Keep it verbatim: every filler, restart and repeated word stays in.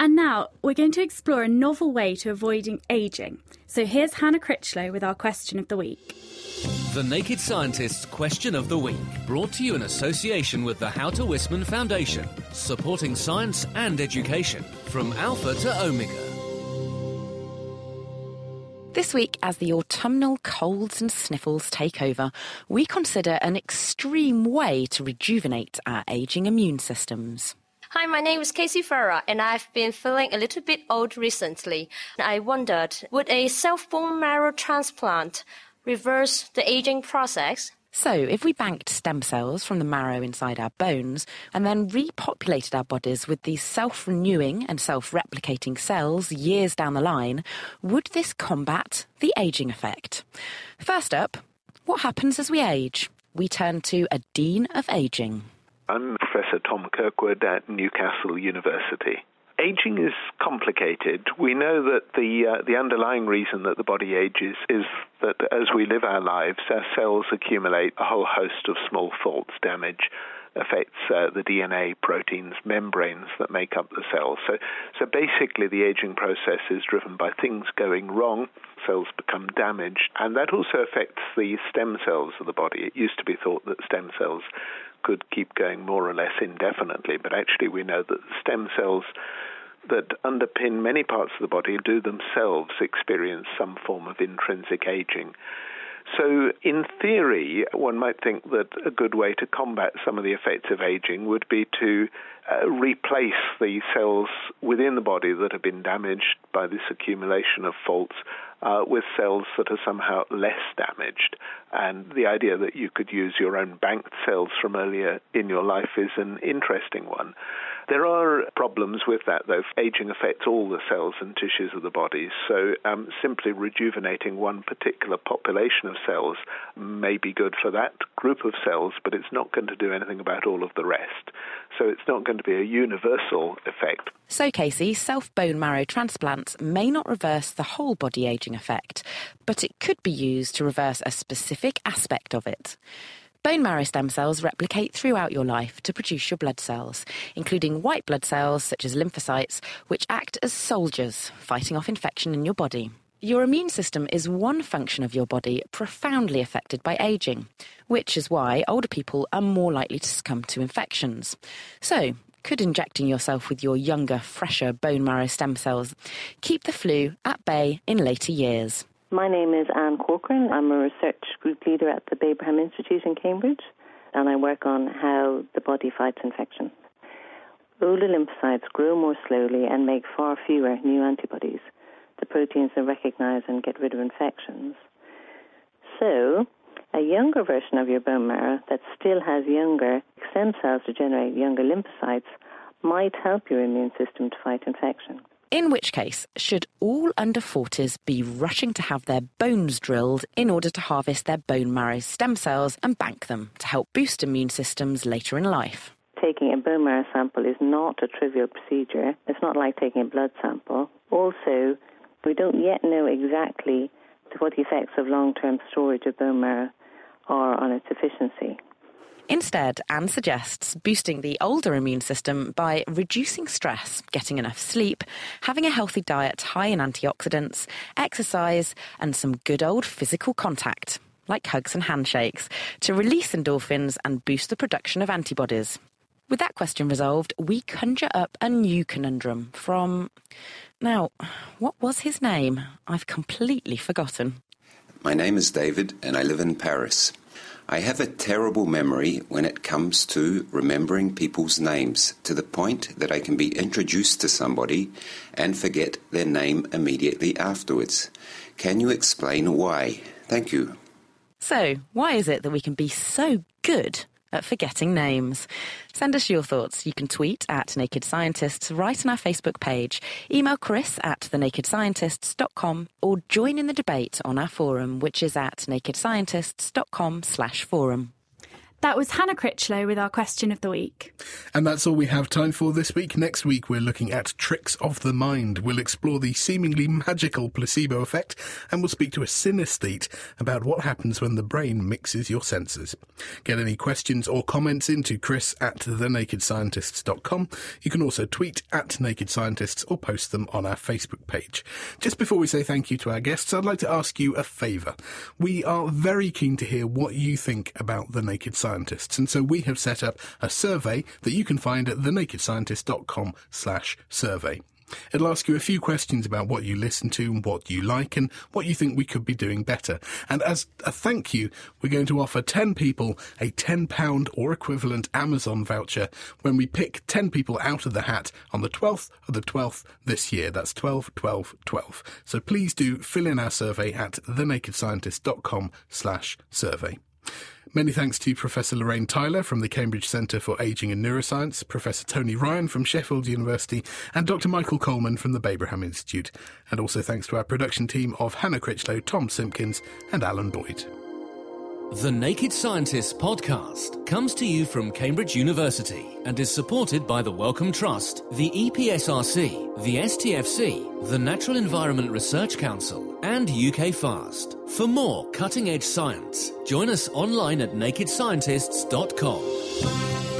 And now we're going to explore a novel way to avoiding ageing. So here's Hannah Critchlow with our question of the week. The Naked Scientist's Question of the Week, brought to you in association with the Houter Wisman Foundation, supporting science and education from Alpha to Omega. This week, as the autumnal colds and sniffles take over, we consider an extreme way to rejuvenate our ageing immune systems. Hi, my name is Casey Farah, and I've been feeling a little bit old recently. I wondered, would a self-bone marrow transplant reverse the aging process? So, if we banked stem cells from the marrow inside our bones and then repopulated our bodies with these self-renewing and self-replicating cells years down the line, would this combat the ageing effect? First up, what happens as we age? We turn to a Dean of Aging. I'm Professor Tom Kirkwood at Newcastle University. Aging is complicated. We know that the uh, the underlying reason that the body ages is that as we live our lives, our cells accumulate a whole host of small faults. Damage affects uh, the D N A, proteins, membranes that make up the cells. So, so basically the aging process is driven by things going wrong. Cells become damaged, and that also affects the stem cells of the body. It used to be thought that stem cells could keep going more or less indefinitely, but actually we know that the stem cells that underpin many parts of the body do themselves experience some form of intrinsic aging. So in theory, one might think that a good way to combat some of the effects of aging would be to uh, replace the cells within the body that have been damaged by this accumulation of faults uh, with cells that are somehow less damaged. And the idea that you could use your own banked cells from earlier in your life is an interesting one. There are problems with that, though. Aging affects all the cells and tissues of the body, so um, simply rejuvenating one particular population of cells may be good for that group of cells, but it's not going to do anything about all of the rest. So it's not going to be a universal effect. So, Casey, self-bone marrow transplants may not reverse the whole body ageing effect, but it could be used to reverse a specific aspect of it. Bone marrow stem cells replicate throughout your life to produce your blood cells, including white blood cells such as lymphocytes, which act as soldiers, fighting off infection in your body. Your immune system is one function of your body profoundly affected by ageing, which is why older people are more likely to succumb to infections. So, could injecting yourself with your younger, fresher bone marrow stem cells keep the flu at bay in later years? My name is Anne Corcoran. I'm a research group leader at the Babraham Institute in Cambridge, and I work on how the body fights infection. Older lymphocytes grow more slowly and make far fewer new antibodies, the proteins that recognize and get rid of infections. So, a younger version of your bone marrow that still has younger stem cells to generate younger lymphocytes might help your immune system to fight infection. In which case, should all under forties be rushing to have their bones drilled in order to harvest their bone marrow stem cells and bank them to help boost immune systems later in life? Taking a bone marrow sample is not a trivial procedure. It's not like taking a blood sample. Also, we don't yet know exactly what the effects of long-term storage of bone marrow are on its efficiency. Instead, Anne suggests boosting the older immune system by reducing stress, getting enough sleep, having a healthy diet high in antioxidants, exercise, and some good old physical contact, like hugs and handshakes, to release endorphins and boost the production of antibodies. With that question resolved, we conjure up a new conundrum from... Now, what was his name? I've completely forgotten. My name is David, and I live in Paris. I have a terrible memory when it comes to remembering people's names, to the point that I can be introduced to somebody and forget their name immediately afterwards. Can you explain why? Thank you. So, why is it that we can be so good at forgetting names? Send us your thoughts. You can tweet at Naked Scientists, write on our Facebook page, email Chris at the naked scientists dot com, or join in the debate on our forum, which is at nakedscientists dot com slash forum. That was Hannah Critchlow with our question of the week. And that's all we have time for this week. Next week, we're looking at tricks of the mind. We'll explore the seemingly magical placebo effect, and we'll speak to a synesthete about what happens when the brain mixes your senses. Get any questions or comments into chris at the naked scientists dot com. You can also tweet at Naked Scientists or post them on our Facebook page. Just before we say thank you to our guests, I'd like to ask you a favour. We are very keen to hear what you think about The Naked Scientists. Scientists, and so we have set up a survey that you can find at the naked scientist dot com slash survey. It'll ask you a few questions about what you listen to and what you like and what you think we could be doing better. And as a thank you, we're going to offer ten people a ten pounds or equivalent Amazon voucher when we pick ten people out of the hat on the twelfth of the twelfth this year. That's twelve, twelve, twelve. So please do fill in our survey at the naked scientist dot com slash survey. Many thanks to Professor Lorraine Tyler from the Cambridge Centre for Ageing and Neuroscience, Professor Tony Ryan from Sheffield University, and Doctor Michael Coleman from the Babraham Institute. And also thanks to our production team of Hannah Critchlow, Tom Simpkins and Alan Boyd. The Naked Scientists podcast comes to you from Cambridge University and is supported by the Wellcome Trust, the E P S R C, the S T F C, the Natural Environment Research Council, and U K FAST. For more cutting-edge science, join us online at naked scientists dot com.